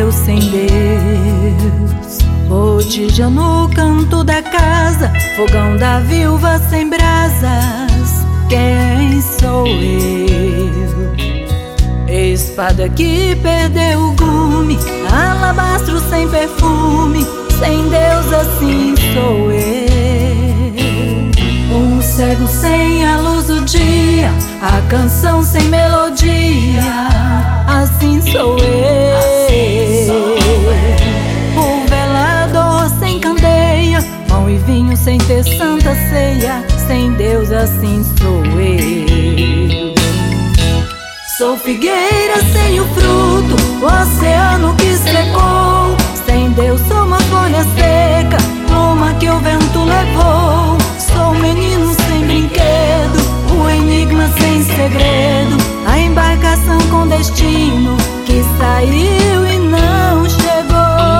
eu sem Deus? Botija no canto da casa, fogão da viúva sem brasas. Quem sou eu? Espada que perdeu o gume, alabastro sem perfume. Sem Deus assim sou eu. Um cego sem a luz do dia, a canção sem melodia. Assim sou eu. O velador sem candeia, pão e vinho sem ter santa ceia. Sem Deus assim sou eu. Sou figueira sem o fruto, o oceano que secou. Sem Deus sou uma folha seca, pluma que o vento levou. Sou um menino sem brinquedo, o enigma sem segredo. A embarcação com destino que saiu e não chegou.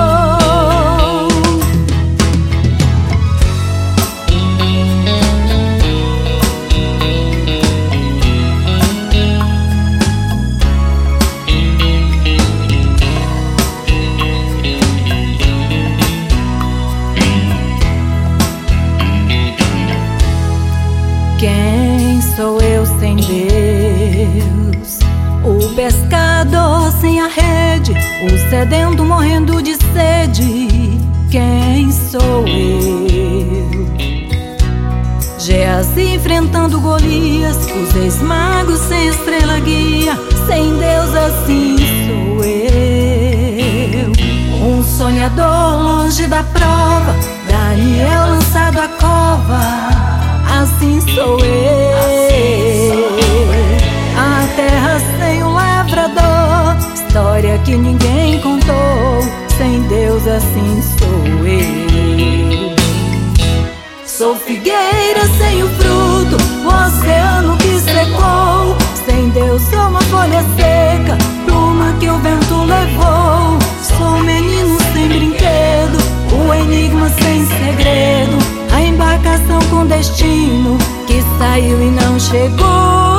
Quem sou eu sem Deus? O pescador sem a rede, o sedento morrendo de sede. Quem sou eu? Geazi enfrentando Golias, os ex-magos sem estrela guia. Sem Deus assim sou eu. Um sonhador longe da prova, Daniel lançado à cova. Assim sou eu. A terra sem um lavrador, história que ninguém contou. Sem Deus assim sou eu. Sou figueira sem o fruto, o oceano que secou. Sem Deus sou uma folha seca, pluma que o vento levou. Sou um menino sem brinquedo, o enigma sem segredo. A embarcação com destino que saiu e não chegou.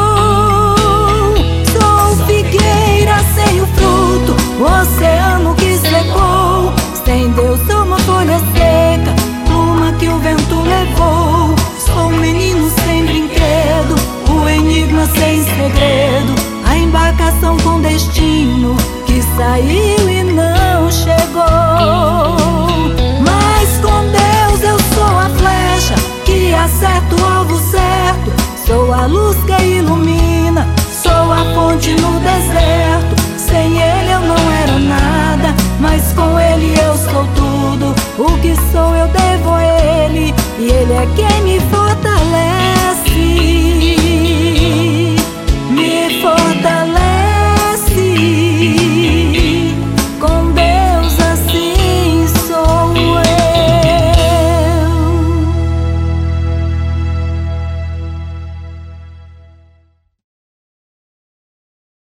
Sou figueira sem o fruto, o oceano que secou. Sem Deus sou uma folha seca, pluma que o vento levou. Sou um menino sem brinquedo, o enigma sem segredo. A embarcação com destino que saiu e não chegou. Mas com Deus eu sou a flecha que acerta o alvo certo. Sou a luz que ilumina, sou a fonte no deserto. Sem Ele eu não era nada, mas com Ele eu sou tudo. O que sou eu devo a Ele, e Ele é quem